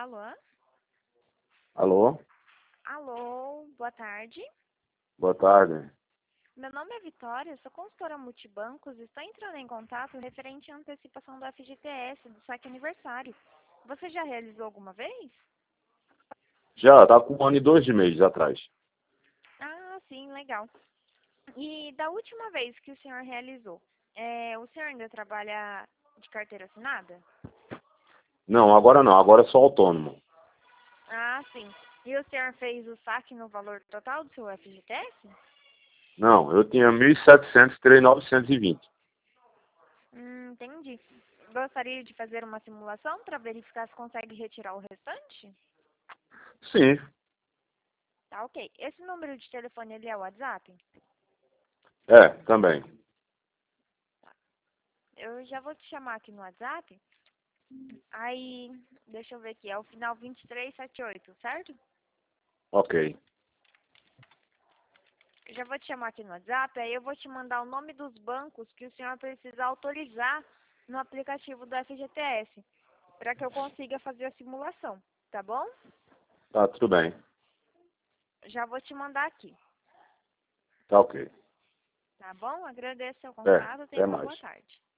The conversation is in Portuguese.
Alô? Alô? Alô, boa tarde. Boa tarde. Meu nome é Vitória, sou consultora multibancos e estou entrando em contato referente à antecipação do FGTS do saque aniversário. Você já realizou alguma vez? Já, tá com 1 ano e 2 meses atrás. Ah, sim, legal. E da última vez que o senhor realizou, o senhor ainda trabalha de carteira assinada? Não, agora sou autônomo. Ah, sim. E o senhor fez o saque no valor total do seu FGTS? Não, eu tinha 1.700 e tirei 920. Entendi. Gostaria de fazer uma simulação para verificar se consegue retirar o restante? Sim, Tá, ok. Esse número de telefone, ele é o WhatsApp? também. Eu já vou te chamar aqui no WhatsApp. Aí, deixa eu ver aqui, é o final 2378, certo? Ok, Eu já vou te chamar aqui no WhatsApp, aí eu vou te mandar o nome dos bancos que o senhor precisa autorizar no aplicativo do FGTS, para que eu consiga fazer a simulação, tá bom? tá tudo bem. Já vou te mandar aqui, Tá ok. tá bom? Agradeço seu É, contato, tenha até uma mais. boa tarde.